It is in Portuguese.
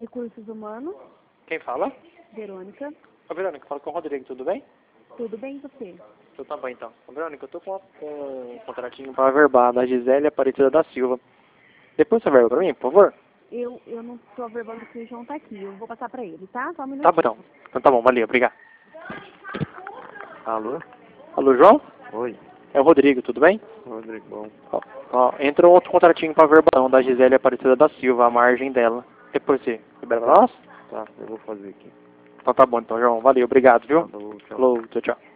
Recursos Humanos, Quem fala? Verônica. Ô, Verônica, fala com o Rodrigo, tudo bem? Tudo bem, e você? Então tá bom, então. Ô, Verônica, eu tô com um contratinho pra verbar da Gisele Aparecida da Silva. Depois você verba pra mim, por favor? Eu não estou verbando que o João tá aqui. Eu vou passar pra ele, tá? Só um minutinho. Tá bom, então. Então tá bom, valeu, obrigado. Alô? Alô, João? Oi, É o Rodrigo, tudo bem? Rodrigo, bom. Ó, entra um outro contratinho pra verbalão da Gisele Aparecida da Silva, a margem dela. Depois você libera pra nós? Tá, eu vou fazer aqui. Então tá bom, então, João. Valeu, obrigado, viu? Falou, tchau. Falou, tchau, tchau.